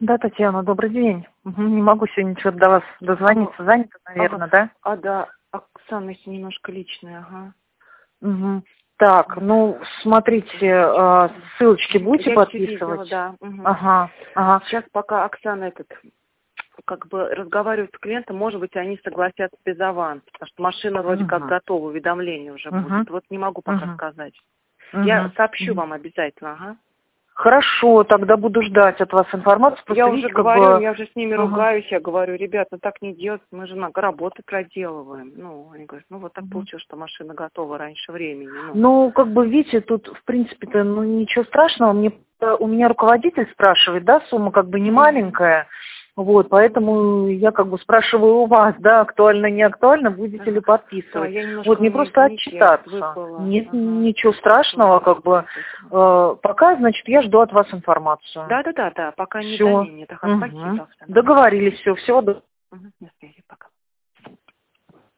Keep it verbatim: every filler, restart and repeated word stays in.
Да, Татьяна, добрый день. Мгм, Не могу сегодня что-то до вас Алло. дозвониться. Занято, Ага. наверное, да? А, да, Оксана, если немножко личная, ага. Мгм. Так, ну, смотрите, э, ссылочки будете Я все видела, подписывать? да. Мгм. Ага, ага. Сейчас пока Оксана этот, как бы разговаривает с клиентом, может быть, они согласятся без аванса, потому что машина вроде как Мгм, готова, уведомление уже мгм, будет. Вот не могу пока мгм, сказать. Я мгм, сообщу мгм. вам обязательно, ага. Хорошо, тогда буду ждать от вас информацию. Я Просто уже видите, как говорю, бы... я уже с ними Ага. ругаюсь, я говорю, ребят, ну так не делать, мы же на работы проделываем. Ну, они говорят, ну вот так Мгм. получилось, что машина готова раньше времени, ну. Ну, как бы, видите, тут, в принципе-то, ну, ничего страшного. Мне, э, у меня руководитель спрашивает, да, сумма как бы не Мгм. маленькая. Вот, поэтому я как бы спрашиваю у вас, да, актуально, не актуально, будете ли Ага. Да, подписывать. я Вот немножко, мне мне просто извините, я отчитаться. выпала. Нет Ага. ничего Выпала страшного, как бы. из этого. Э, пока, значит, я жду от вас информацию. Да, да, да, да, пока не Все. заменит. Ага, спасибо, Угу. Оксана. Договорились, все, всего доброго. Мгм.